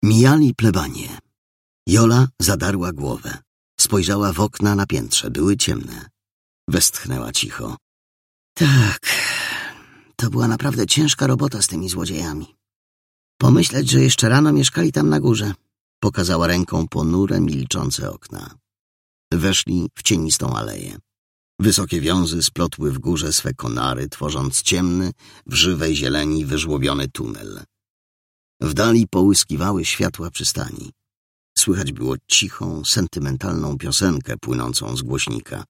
Mijali plebanie. Jola zadarła głowę. Spojrzała w okna na piętrze. Były ciemne. Westchnęła cicho. Tak, to była naprawdę ciężka robota z tymi złodziejami. Pomyśleć, że jeszcze rano mieszkali tam na górze. Pokazała ręką ponure, milczące okna. Weszli w cienistą aleję. Wysokie wiązy splotły w górze swe konary, tworząc ciemny, w żywej zieleni wyżłobiony tunel. W dali połyskiwały światła przystani. Słychać było cichą, sentymentalną piosenkę płynącą z głośnika.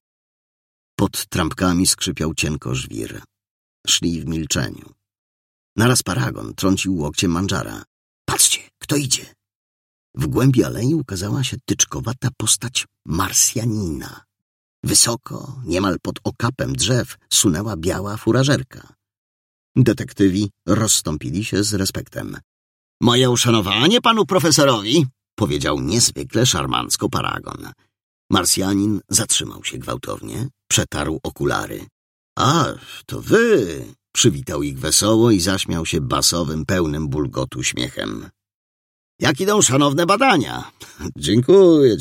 Pod trampkami skrzypiał cienko żwir. Szli w milczeniu. Naraz Paragon trącił łokciem Mandżara. Patrzcie, kto idzie! W głębi alei ukazała się tyczkowata postać Marsjanina. Wysoko, niemal pod okapem drzew, sunęła biała furażerka. Detektywi rozstąpili się z respektem. Moje uszanowanie panu profesorowi, powiedział niezwykle szarmancko Paragon. Marsjanin zatrzymał się gwałtownie, przetarł okulary. A, to wy! Przywitał ich wesoło i zaśmiał się basowym, pełnym bulgotu śmiechem. Jak idą szanowne badania? Dziękuję.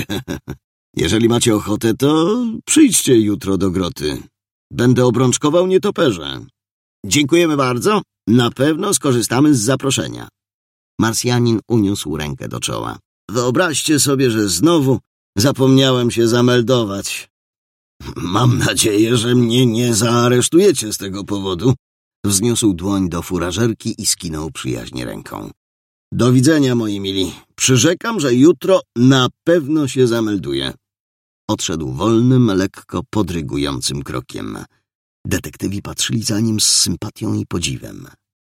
Jeżeli macie ochotę, to przyjdźcie jutro do groty. Będę obrączkował nietoperze. Dziękujemy bardzo. Na pewno skorzystamy z zaproszenia. Marsjanin uniósł rękę do czoła. Wyobraźcie sobie, że znowu zapomniałem się zameldować. Mam nadzieję, że mnie nie zaaresztujecie z tego powodu. Wzniósł dłoń do furażerki i skinął przyjaźnie ręką. Do widzenia, moi mili. Przyrzekam, że jutro na pewno się zamelduję. Odszedł wolnym, lekko podrygującym krokiem. Detektywi patrzyli za nim z sympatią i podziwem.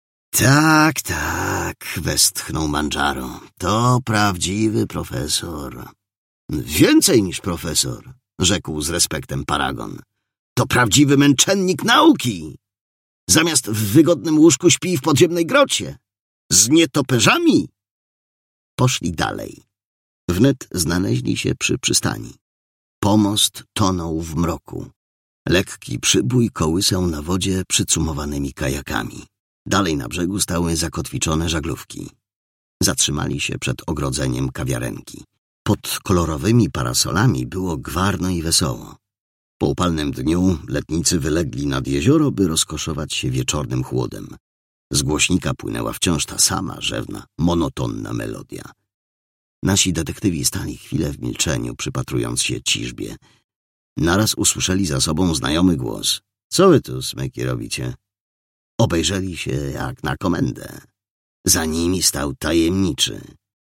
Tak, westchnął Mandżaro. To prawdziwy profesor. Więcej niż profesor, rzekł z respektem Paragon. To prawdziwy męczennik nauki. Zamiast w wygodnym łóżku śpi w podziemnej grocie. Z nietoperzami. Poszli dalej. Wnet znaleźli się przy przystani. Pomost tonął w mroku. Lekki przybój kołysał na wodzie przycumowanymi kajakami. Dalej na brzegu stały zakotwiczone żaglówki. Zatrzymali się przed ogrodzeniem kawiarenki. Pod kolorowymi parasolami było gwarno i wesoło. Po upalnym dniu letnicy wylegli nad jezioro, by rozkoszować się wieczornym chłodem. Z głośnika płynęła wciąż ta sama rzewna, monotonna melodia. Nasi detektywi stali chwilę w milczeniu, przypatrując się ciżbie. Naraz usłyszeli za sobą znajomy głos. Co wy tu, smyki, robicie? Obejrzeli się jak na komendę. Za nimi stał tajemniczy.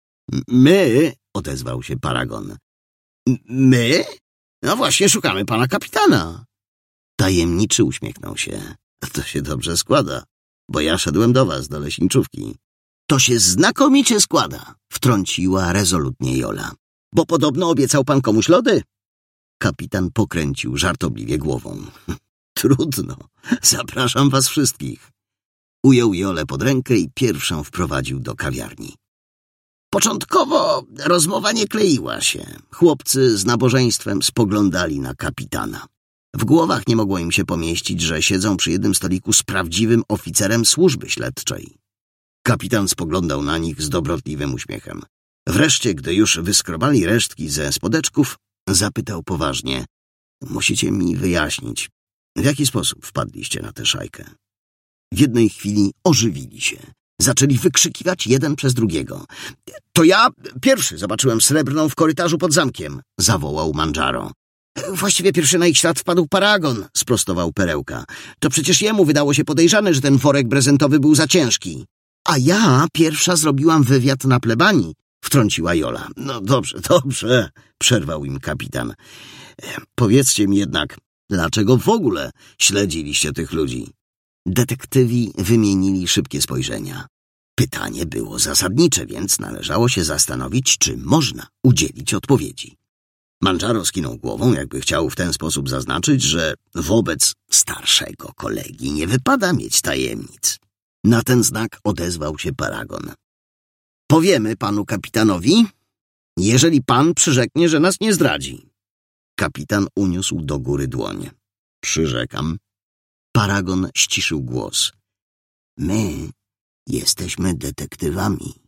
My, odezwał się Paragon. My? No właśnie szukamy pana kapitana. Tajemniczy uśmiechnął się. To się dobrze składa, bo ja szedłem do was, do leśniczówki. To się znakomicie składa, wtrąciła rezolutnie Jola. Bo podobno obiecał pan komuś lody? Kapitan pokręcił żartobliwie głową. Trudno, zapraszam was wszystkich. Ujął Jolę pod rękę i pierwszą wprowadził do kawiarni. Początkowo rozmowa nie kleiła się. Chłopcy z nabożeństwem spoglądali na kapitana. W głowach nie mogło im się pomieścić, że siedzą przy jednym stoliku z prawdziwym oficerem służby śledczej. Kapitan spoglądał na nich z dobrotliwym uśmiechem. Wreszcie, gdy już wyskrobali resztki ze spodeczków, zapytał poważnie. Musicie mi wyjaśnić, w jaki sposób wpadliście na tę szajkę? W jednej chwili ożywili się. Zaczęli wykrzykiwać jeden przez drugiego. To ja pierwszy zobaczyłem srebrną w korytarzu pod zamkiem, zawołał Mandżaro. Właściwie pierwszy na ich ślad wpadł Paragon, sprostował Perełka. To przecież jemu wydało się podejrzane, że ten worek prezentowy był za ciężki. A ja pierwsza zrobiłam wywiad na plebanii, wtrąciła Jola. No dobrze, przerwał im kapitan. Powiedzcie mi jednak, dlaczego w ogóle śledziliście tych ludzi? Detektywi wymienili szybkie spojrzenia. Pytanie było zasadnicze, więc należało się zastanowić, czy można udzielić odpowiedzi. Mandżaro skinął głową, jakby chciał w ten sposób zaznaczyć, że wobec starszego kolegi nie wypada mieć tajemnic. Na ten znak odezwał się Paragon. Powiemy panu kapitanowi, jeżeli pan przyrzeknie, że nas nie zdradzi. Kapitan uniósł do góry dłoń. Przyrzekam. Paragon ściszył głos. My jesteśmy detektywami.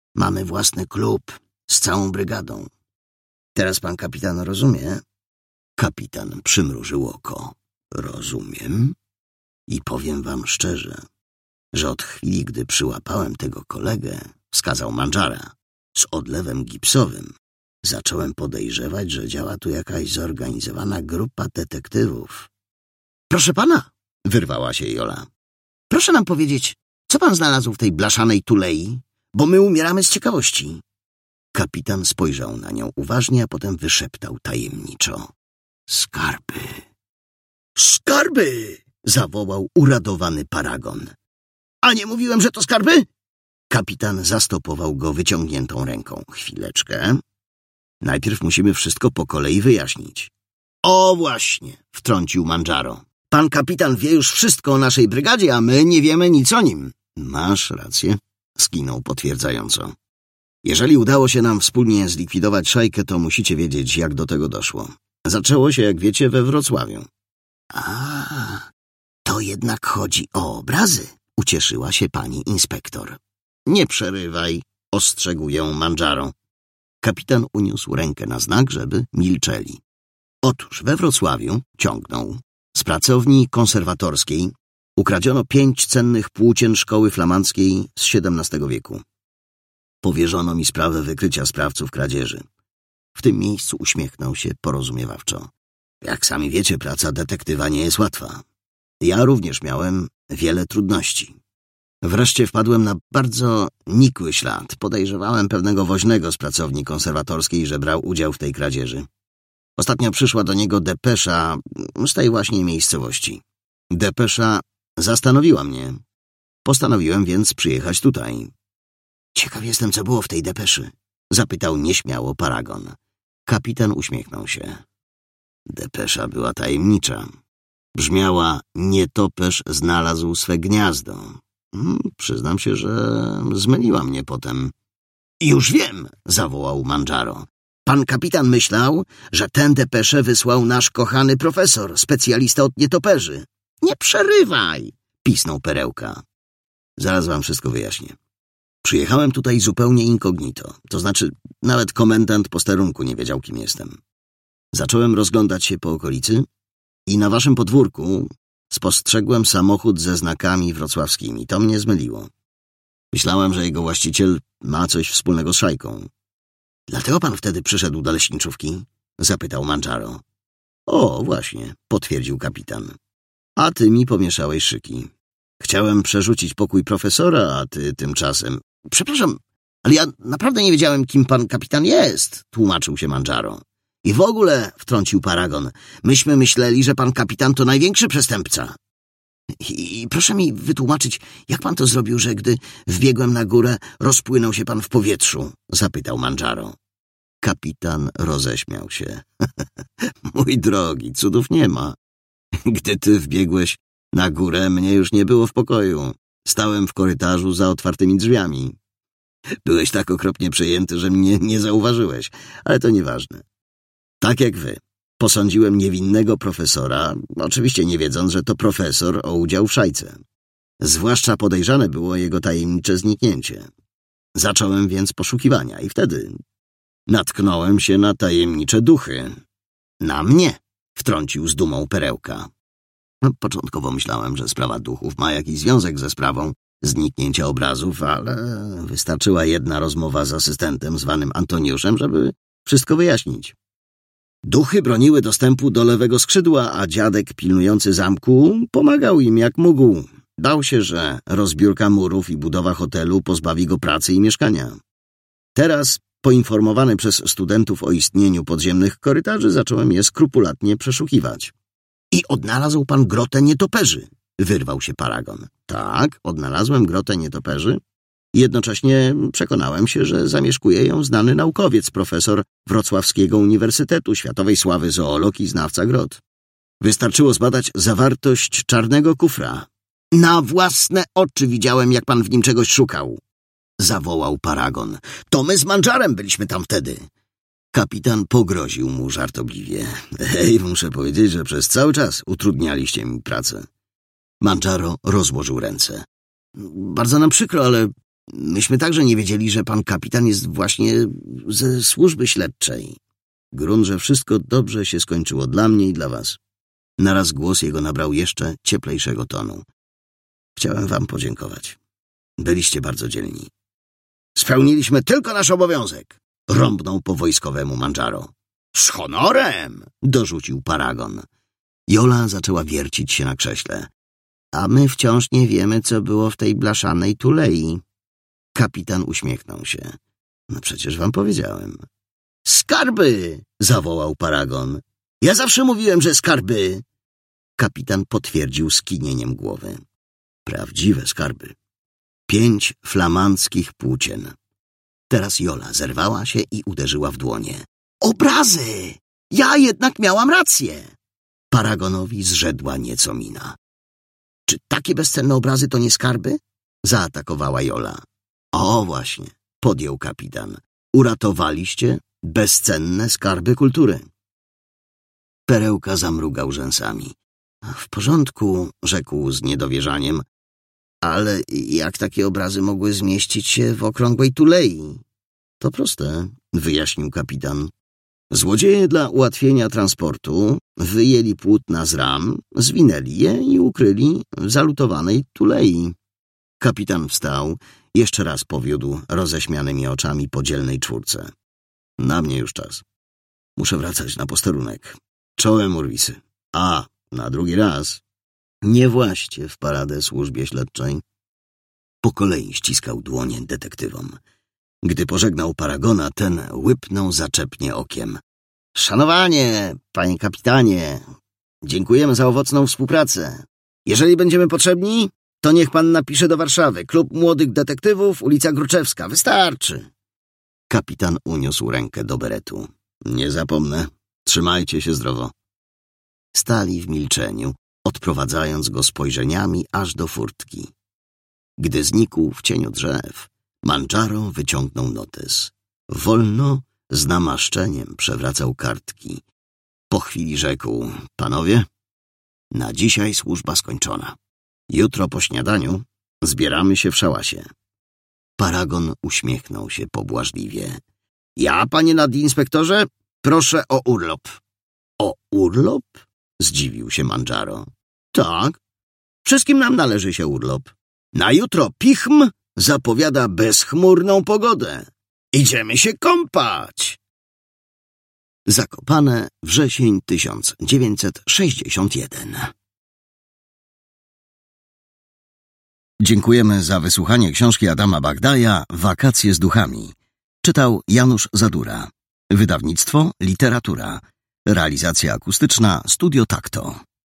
Mamy własny klub z całą brygadą. Teraz pan kapitan rozumie? Kapitan przymrużył oko. Rozumiem. I powiem wam szczerze, że od chwili, gdy przyłapałem tego kolegę, wskazał Mandżara, z odlewem gipsowym, zacząłem podejrzewać, że działa tu jakaś zorganizowana grupa detektywów. Proszę pana, wyrwała się Jola. Proszę nam powiedzieć, co pan znalazł w tej blaszanej tulei, bo my umieramy z ciekawości. Kapitan spojrzał na nią uważnie, a potem wyszeptał tajemniczo. Skarby! Skarby! Zawołał uradowany Paragon. A nie mówiłem, że to skarby? Kapitan zastopował go wyciągniętą ręką. Chwileczkę. Najpierw musimy wszystko po kolei wyjaśnić. O właśnie, wtrącił Mandżaro. Pan kapitan wie już wszystko o naszej brygadzie, a my nie wiemy nic o nim. Masz rację, skinął potwierdzająco. Jeżeli udało się nam wspólnie zlikwidować szajkę, to musicie wiedzieć, jak do tego doszło. Zaczęło się, jak wiecie, we Wrocławiu. A, to jednak chodzi o obrazy, ucieszyła się pani inspektor. Nie przerywaj, ostrzegł ją Mandżaro. Kapitan uniósł rękę na znak, żeby milczeli. Otóż we Wrocławiu, ciągnął, z pracowni konserwatorskiej ukradziono 5 cennych płócien szkoły flamandzkiej z XVII wieku. Powierzono mi sprawę wykrycia sprawców kradzieży. W tym miejscu uśmiechnął się porozumiewawczo. Jak sami wiecie, praca detektywa nie jest łatwa. Ja również miałem wiele trudności. Wreszcie wpadłem na bardzo nikły ślad. Podejrzewałem pewnego woźnego z pracowni konserwatorskiej, że brał udział w tej kradzieży. Ostatnio przyszła do niego depesza z tej właśnie miejscowości. Depesza zastanowiła mnie. Postanowiłem więc przyjechać tutaj. Ciekaw jestem, co było w tej depeszy, zapytał nieśmiało Paragon. Kapitan uśmiechnął się. Depesza była tajemnicza. Brzmiała: nietoperz znalazł swe gniazdo. Przyznam się, że zmyliła mnie potem. Już wiem, zawołał Mandżaro. Pan kapitan myślał, że tę depeszę wysłał nasz kochany profesor, specjalista od nietoperzy. Nie przerywaj, pisnął Perełka. Zaraz wam wszystko wyjaśnię. Przyjechałem tutaj zupełnie incognito, to znaczy nawet komendant posterunku nie wiedział, kim jestem. Zacząłem rozglądać się po okolicy i na waszym podwórku spostrzegłem samochód ze znakami wrocławskimi. To mnie zmyliło. Myślałem, że jego właściciel ma coś wspólnego z szajką. Dlatego pan wtedy przyszedł do leśniczówki? Zapytał Mandżaro. O, właśnie, potwierdził kapitan. A ty mi pomieszałeś szyki. Chciałem przerzucić pokój profesora, a ty tymczasem... Przepraszam, ale ja naprawdę nie wiedziałem, kim pan kapitan jest, tłumaczył się Mandżaro. I w ogóle, wtrącił Paragon, myśmy myśleli, że pan kapitan to największy przestępca. I proszę mi wytłumaczyć, jak pan to zrobił, że gdy wbiegłem na górę, rozpłynął się pan w powietrzu? Zapytał Mandżaro. Kapitan roześmiał się. Mój drogi, cudów nie ma. Gdy ty wbiegłeś na górę, mnie już nie było w pokoju. Stałem w korytarzu za otwartymi drzwiami. Byłeś tak okropnie przejęty, że mnie nie zauważyłeś, ale to nieważne. Tak jak wy. Posądziłem niewinnego profesora, oczywiście nie wiedząc, że to profesor o udział w szajce. Zwłaszcza podejrzane było jego tajemnicze zniknięcie. Zacząłem więc poszukiwania i wtedy natknąłem się na tajemnicze duchy. Na mnie, wtrącił z dumą Perełka. Początkowo myślałem, że sprawa duchów ma jakiś związek ze sprawą zniknięcia obrazów, ale wystarczyła jedna rozmowa z asystentem zwanym Antoniuszem, żeby wszystko wyjaśnić. Duchy broniły dostępu do lewego skrzydła, a dziadek pilnujący zamku pomagał im jak mógł. Bał się, że rozbiórka murów i budowa hotelu pozbawi go pracy i mieszkania. Teraz, poinformowany przez studentów o istnieniu podziemnych korytarzy, zacząłem je skrupulatnie przeszukiwać. I odnalazł pan grotę nietoperzy, wyrwał się Paragon. Tak, odnalazłem grotę nietoperzy. Jednocześnie przekonałem się, że zamieszkuje ją znany naukowiec, profesor Wrocławskiego Uniwersytetu, światowej sławy zoolog i znawca grot. Wystarczyło zbadać zawartość czarnego kufra. Na własne oczy widziałem, jak pan w nim czegoś szukał, zawołał Paragon. To my z Mandżarem byliśmy tam wtedy. Kapitan pogroził mu żartobliwie. Hej, muszę powiedzieć, że przez cały czas utrudnialiście mi pracę. Mandżaro rozłożył ręce. Bardzo nam przykro, ale Myśmy także nie wiedzieli, że pan kapitan jest właśnie ze służby śledczej. Grunt, że wszystko dobrze się skończyło dla mnie i dla was. Naraz głos jego nabrał jeszcze cieplejszego tonu. Chciałem wam podziękować. Byliście bardzo dzielni. Spełniliśmy tylko nasz obowiązek, rąbnął po wojskowemu Mandżaro. Z honorem, dorzucił Paragon. Jola zaczęła wiercić się na krześle. A my wciąż nie wiemy, co było w tej blaszanej tulei. Kapitan uśmiechnął się. No przecież wam powiedziałem. Skarby! Zawołał Paragon. Ja zawsze mówiłem, że skarby. Kapitan potwierdził skinieniem głowy. Prawdziwe skarby. 5 flamandzkich płócien. Teraz Jola zerwała się i uderzyła w dłonie. Obrazy! Ja jednak miałam rację! Paragonowi zrzedła nieco mina. Czy takie bezcenne obrazy to nie skarby? Zaatakowała Jola. O właśnie, podjął kapitan. Uratowaliście bezcenne skarby kultury. Perełka zamrugał rzęsami. W porządku, rzekł z niedowierzaniem. Ale jak takie obrazy mogły zmieścić się w okrągłej tulei? To proste, wyjaśnił kapitan. Złodzieje dla ułatwienia transportu wyjęli płótna z ram, zwinęli je i ukryli w zalutowanej tulei. Kapitan wstał, jeszcze raz powiódł roześmianymi oczami po dzielnej czwórce. Na mnie już czas. Muszę wracać na posterunek. Czołem, Urwisy. A, na drugi raz. Nie właście w paradę służbie śledczej. Po kolei ściskał dłonie detektywom. Gdy pożegnał Paragona, ten łypnął zaczepnie okiem. Szanowanie, panie kapitanie, dziękujemy za owocną współpracę. Jeżeli będziemy potrzebni, to niech pan napisze do Warszawy. Klub Młodych Detektywów, ulica Gruczewska. Wystarczy. Kapitan uniósł rękę do beretu. Nie zapomnę. Trzymajcie się zdrowo. Stali w milczeniu, odprowadzając go spojrzeniami aż do furtki. Gdy znikł w cieniu drzew, Mandżaro wyciągnął notes. Wolno, z namaszczeniem przewracał kartki. Po chwili rzekł, panowie, na dzisiaj służba skończona. Jutro po śniadaniu zbieramy się w szałasie. Paragon uśmiechnął się pobłażliwie. Ja, panie nadinspektorze, proszę o urlop. O urlop? Zdziwił się Mandżaro. Tak, wszystkim nam należy się urlop. Na jutro Pichm zapowiada bezchmurną pogodę. Idziemy się kąpać. Zakopane, wrzesień 1961. Dziękujemy za wysłuchanie książki Adama Bagdaja Wakacje z duchami. Czytał Janusz Zadura. Wydawnictwo Literatura. Realizacja akustyczna Studio Takto.